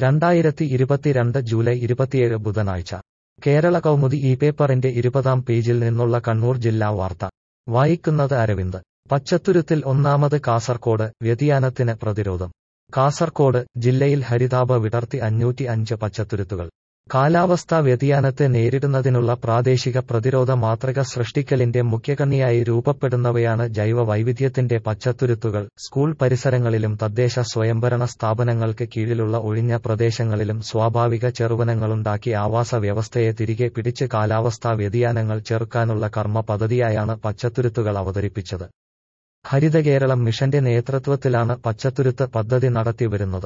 2022 July 27 ബുധനാഴ്ച കേരള കൗമുദി ഈ പേപ്പറിന്റെ 20-ാം പേജിൽ നിന്നുള്ള കണ്ണൂർ ജില്ലാ വാർത്ത വായിക്കുന്നത് അരവിന്ദ്. പച്ചത്തുരുത്തിൽ ഒന്നാമത് കാസർകോട്, വ്യതിയാനത്തിന് പ്രതിരോധം. കാസർകോട് ജില്ലയിൽ ഹരിതാഭ വിടർത്തി 505 പച്ചത്തുരുത്തുകൾ. കാലാവസ്ഥാ വ്യതിയാനത്തെ നേരിടുന്നതിനുള്ള പ്രാദേശിക പ്രതിരോധ മാതൃക സൃഷ്ടിക്കലിന്റെ മുഖ്യകണ്ണിയായി രൂപപ്പെടുന്നവയാണ് ജൈവ വൈവിധ്യത്തിന്റെ പച്ചത്തുരുത്തുകൾ. സ്കൂൾ പരിസരങ്ങളിലും തദ്ദേശ സ്വയംഭരണ സ്ഥാപനങ്ങൾക്ക് കീഴിലുള്ള ഒഴിഞ്ഞ പ്രദേശങ്ങളിലും സ്വാഭാവിക ചെറുവനങ്ങളുണ്ടാക്കി ആവാസ വ്യവസ്ഥയെ തിരികെ പിടിച്ച് കാലാവസ്ഥാ വ്യതിയാനങ്ങൾ ചെറുക്കാനുള്ള കർമ്മ പദ്ധതിയായാണ് പച്ചത്തുരുത്തുകൾ അവതരിപ്പിച്ചത്. ഹരിതകേരളം മിഷന്റെ നേതൃത്വത്തിലാണ് പച്ചത്തുരുത്ത് പദ്ധതി നടത്തിവരുന്നത്.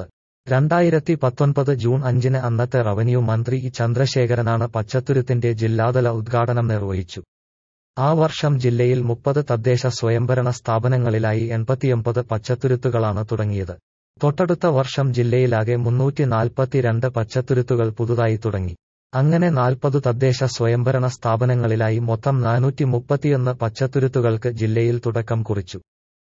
2019 ജൂൺ 5-ന് അന്നത്തെ റവന്യൂ മന്ത്രി ഇ. ചന്ദ്രശേഖരനാണ് പച്ചത്തുരുത്തിന്റെ ജില്ലാതല ഉദ്ഘാടനം നിർവഹിച്ചു. ആ വർഷം ജില്ലയിൽ 30 തദ്ദേശ സ്വയംഭരണ സ്ഥാപനങ്ങളിലായി 89 പച്ചത്തുരുത്തുകളാണ് തുടങ്ങിയത്. തൊട്ടടുത്ത വർഷം ജില്ലയിലാകെ 342 പച്ചത്തുരുത്തുകൾ പുതുതായി തുടങ്ങി. അങ്ങനെ 40 തദ്ദേശ സ്വയംഭരണ സ്ഥാപനങ്ങളിലായി മൊത്തം 431 പച്ചത്തുരുത്തുകൾക്ക് ജില്ലയിൽ തുടക്കം കുറിച്ചു.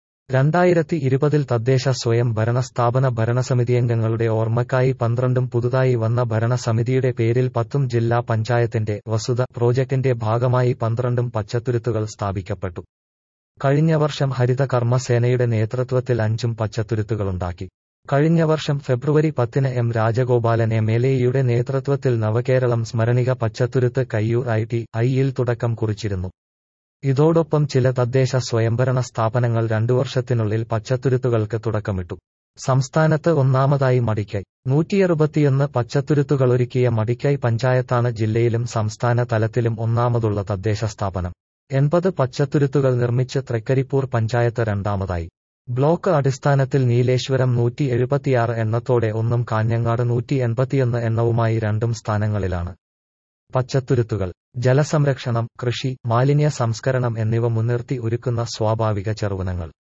2020-ൽ തദ്ദേശ സ്വയം ഭരണ സ്ഥാപന ഭരണസമിതിയംഗങ്ങളുടെ ഓർമ്മക്കായി 12ഉം പുതുതായി വന്ന ഭരണസമിതിയുടെ പേരിൽ 10ഉം ജില്ലാ പഞ്ചായത്തിന്റെ വസുധ പ്രോജക്ടിന്റെ ഭാഗമായി 12ഉം പച്ചത്തുരുത്തുകൾ സ്ഥാപിക്കപ്പെട്ടു. കഴിഞ്ഞ വർഷം ഹരിത കർമ്മസേനയുടെ നേതൃത്വത്തിൽ 5ഉം പച്ചത്തുരുത്തുകളുണ്ടാക്കി. കഴിഞ്ഞ വർഷം ഫെബ്രുവരി 10-ന് എം. രാജഗോപാലൻ എം.എൽ.എയുടെ നേതൃത്വത്തിൽ നവകേരളം സ്മരണിക പച്ചത്തുരുത്ത് കയ്യൂർ ഐ.യിൽ തുടക്കം കുറിച്ചിരുന്നു. ഇതോടൊപ്പം ചില തദ്ദേശ സ്വയംഭരണ സ്ഥാപനങ്ങൾ 2 വർഷത്തിനുള്ളിൽ പച്ചത്തുരുത്തുകൾക്ക് തുടക്കമിട്ടു. സംസ്ഥാനത്ത് ഒന്നാമതായി മടിക്കൈ. 161 പച്ചത്തുരുത്തുകളൊരുക്കിയ മടിക്കൈ പഞ്ചായത്താണ് ജില്ലയിലും സംസ്ഥാന തലത്തിലും ഒന്നാമതുള്ള തദ്ദേശ സ്ഥാപനം. 80 പച്ചത്തുരുത്തുകൾ നിർമ്മിച്ച് തൃക്കരിപ്പൂർ പഞ്ചായത്ത് രണ്ടാമതായി. ബ്ലോക്ക് അടിസ്ഥാനത്തിൽ നീലേശ്വരം 176 എണ്ണത്തോടെ 1ഉം കാഞ്ഞങ്ങാട് 181 എണ്ണവുമായി 2ഉം സ്ഥാനങ്ങളിലാണ്. പച്ചത്തുരുത്തുകൾ ജലസംരക്ഷണം, കൃഷി, മാലിന്യ സംസ്കരണം എന്നിവ മുൻനിർത്തി ഒരുക്കുന്ന സ്വാഭാവിക ചെറുവനങ്ങൾ.